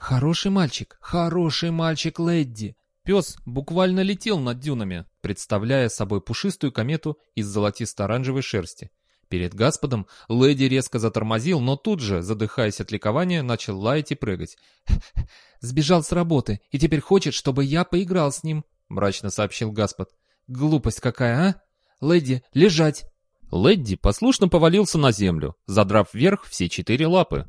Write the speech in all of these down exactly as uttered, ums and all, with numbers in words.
Хороший мальчик, хороший мальчик Лэдди. Пес буквально летел над дюнами, представляя собой пушистую комету из золотисто-оранжевой шерсти. Перед Господом Лэдди резко затормозил, но тут же, задыхаясь от ликования, начал лаять и прыгать. «Сбежал с работы и теперь хочет, чтобы я поиграл с ним», — мрачно сообщил Господ. «Глупость какая, а? Лэдди, лежать!» Лэдди послушно повалился на землю, задрав вверх все четыре лапы.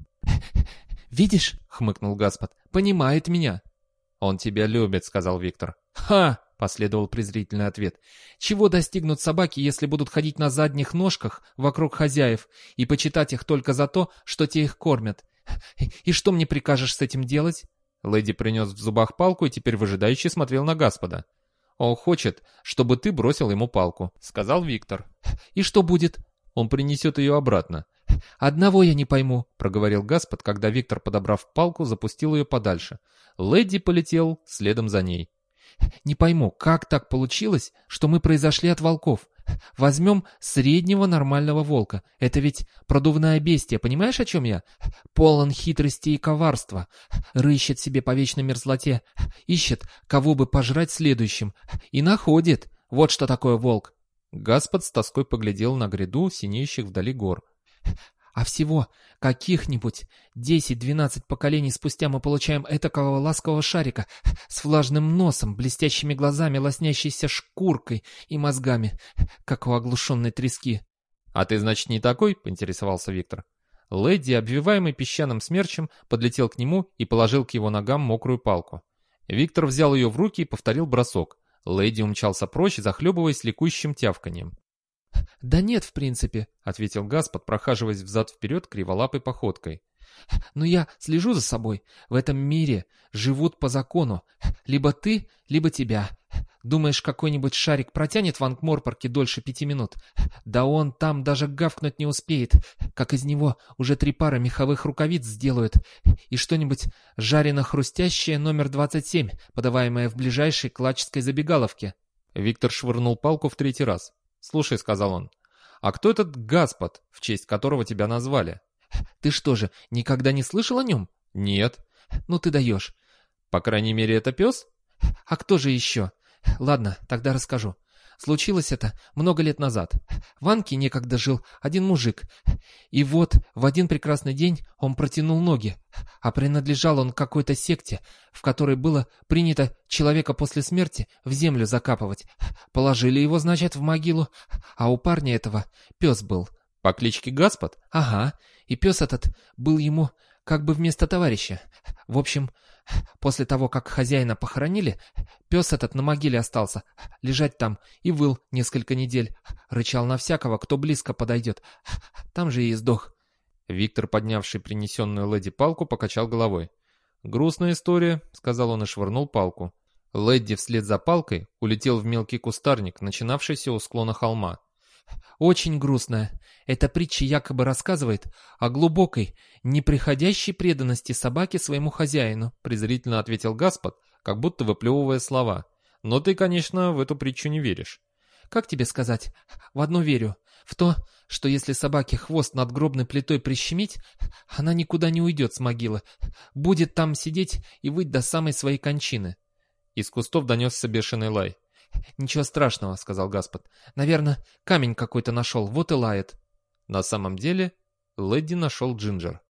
«Видишь?» — хмыкнул Господ. «Понимает меня». «Он тебя любит», — сказал Виктор. «Ха!» — последовал презрительный ответ. «Чего достигнут собаки, если будут ходить на задних ножках вокруг хозяев и почитать их только за то, что те их кормят? И что мне прикажешь с этим делать?» Лэдди принес в зубах палку и теперь выжидающе смотрел на Господа. «Он хочет, чтобы ты бросил ему палку», — сказал Виктор. «И что будет?» «Он принесет ее обратно». «Одного я не пойму», — проговорил Господ, когда Виктор, подобрав палку, запустил ее подальше. Лэдди полетел следом за ней. «Не пойму, как так получилось, что мы произошли от волков? Возьмем среднего нормального волка. Это ведь продувная бестия, понимаешь, о чем я? Полон хитрости и коварства. Рыщет себе по вечной мерзлоте. Ищет, кого бы пожрать следующим. И находит. Вот что такое волк». Господ с тоской поглядел на гряду синеющих вдали гор. «А всего каких-нибудь десять-двенадцать поколений спустя мы получаем этакого ласкового шарика с влажным носом, блестящими глазами, лоснящейся шкуркой и мозгами, как у оглушенной трески». «А ты, значит, не такой?» — поинтересовался Виктор. Лэдди, обвиваемый песчаным смерчем, подлетел к нему и положил к его ногам мокрую палку. Виктор взял ее в руки и повторил бросок. Лэдди умчался прочь, захлебываясь ликующим тявканьем. «Да нет, в принципе», — ответил Господ, прохаживаясь взад-вперед криволапой походкой. «Но я слежу за собой. В этом мире живут по закону. Либо ты, либо тебя. Думаешь, какой-нибудь шарик протянет в Анкморпорке дольше пяти минут? Да он там даже гавкнуть не успеет, как из него уже три пары меховых рукавиц сделают и что-нибудь жарено-хрустящее номер двадцать семь, подаваемое в ближайшей клачской забегаловке». Виктор швырнул палку в третий раз. «Слушай», — сказал он, — «а кто этот Господ, в честь которого тебя назвали?» «Ты что же, никогда не слышал о нем?» «Нет». «Ну ты даешь». «По крайней мере, это пес?» «А кто же еще?» «Ладно, тогда расскажу. Случилось это много лет назад. В Анке некогда жил один мужик. И вот в один прекрасный день он протянул ноги, а принадлежал он к какой-то секте, в которой было принято человека после смерти в землю закапывать. Положили его, значит, в могилу, а у парня этого пес был». «По кличке Господ?» «Ага, и пес этот был ему как бы вместо товарища. В общем, после того, как хозяина похоронили, пес этот на могиле остался, лежать там и выл несколько недель, рычал на всякого, кто близко подойдет. Там же и сдох». Виктор, поднявший принесенную Лэдди палку, покачал головой. «Грустная история», — сказал он и швырнул палку. Лэдди вслед за палкой улетел в мелкий кустарник, начинавшийся у склона холма. «Очень грустная. Эта притча якобы рассказывает о глубокой, неприходящей преданности собаки своему хозяину», презрительно ответил Господ, как будто выплевывая слова. «Но ты, конечно, в эту притчу не веришь». «Как тебе сказать? В одно верю. В то, что если собаке хвост над гробной плитой прищемить, она никуда не уйдет с могилы. Будет там сидеть и выть до самой своей кончины». Из кустов донесся бешеный лай. «Ничего страшного», — сказал Господ. «Наверное, камень какой-то нашел, вот и лает». На самом деле, Лэдди нашел Джинджер.